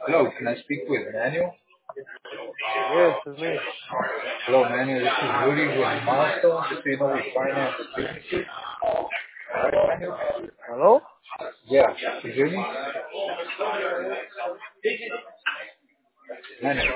Hello, can I speak with Manuel? Yes, it's me. Hello, Manuel. This is Rudy with Milestone. Just so you know, we finance businesses. Alright, Manuel? Hello? Yeah, you hear me? Manuel.